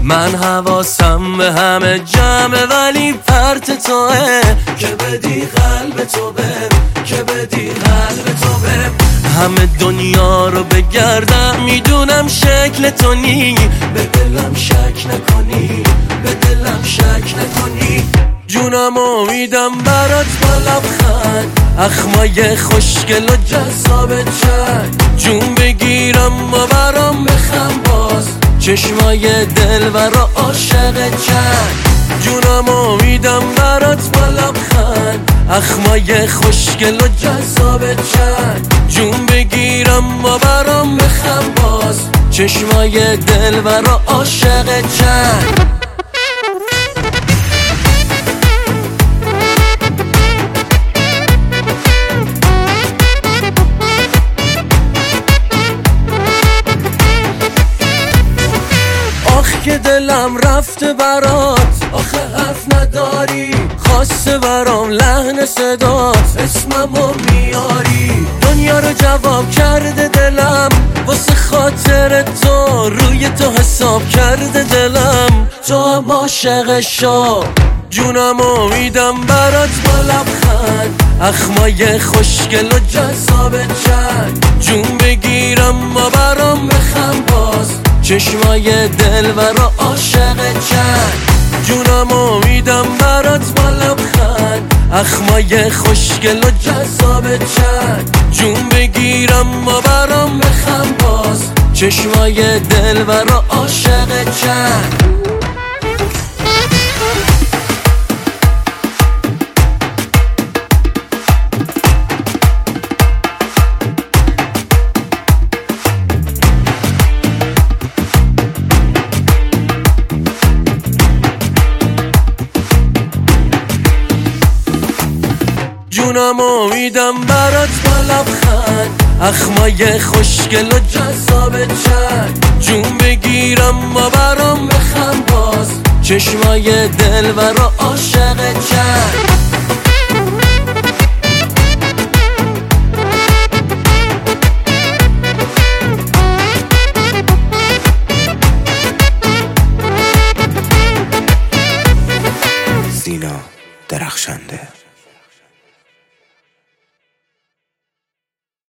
من حواسم به همه جمعه ولی پرت توه که بدی قلب تو بهم، که بدی قلب تو بهم. همه دنیا رو بگردم میدونم شکل تو نی، به دلم شک نکنی، به دلم شک نکنی. جونم امیدم برات با لبخند، اخمای خوشگل و جذاب چند. جون بگیرم و برام بخم باز، چشمای دلبر و عاشق چند. جونم امیدم برات با لبخند، اخمای خوشگل و جذاب چند. جون بگیرم و برام بخم باز، چشمای دلبر و عاشق چند. که دلم رفته برات، آخه حرف نداری، خواسته برام لحن صدات، اسممو میاری. دنیا رو جواب کرده دلم، واسه خاطر تو روی تو حساب کرده دلم. تو هم عاشق شو، جونم امیدم برات با لبخند، اخمای خوشگل و جذاب چند. جون بگیرم و برام بخم باز، چشمای دلبر و عاشق چند. جونم امیدم برات با لبخند، اخمای خوشگل و جذاب چند. جون بگیرم و برام بخم باز، چشمای دلبر و عاشق چند. جونم امیدم برات با لبخند، اخمای خوشگل و جذاب چند. جون بگیرم و برام بخم باز، چشمای دلبر و عاشق